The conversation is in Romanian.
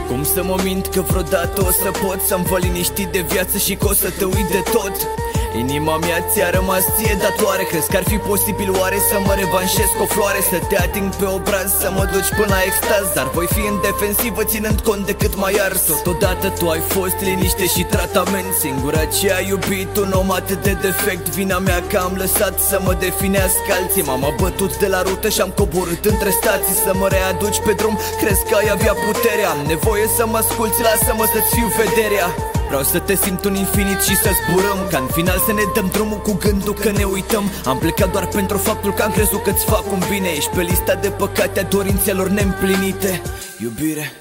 Cum să mă mint că vreodată o să pot să-mi vă liniștit de viață și că o să te uit de tot? Inima mea ți-a rămas ție datoare. Crezi că ar fi posibil oare să mă revanșez cu o floare? Să te ating pe obraz, să mă duci până la extaz, dar voi fi în defensivă ținând cont de cât mai ars. Totodată tu ai fost liniște și tratament, singura ce ai iubit, un om atât de defect. Vina mea că am lăsat să mă definească alții. M-am abătut de la rută și am coborât între stații. Să mă readuci pe drum, crezi că ai avea puterea? Am nevoie să mă asculți, lasă-mă să-ți fiu vederea. Vreau să te simt un infinit și să zburăm, ca în final să ne dăm drumul cu gândul că ne uităm. Am plecat doar pentru faptul că am crezut că-ți fac un bine. Ești pe lista de păcate a dorințelor neîmplinite, iubire.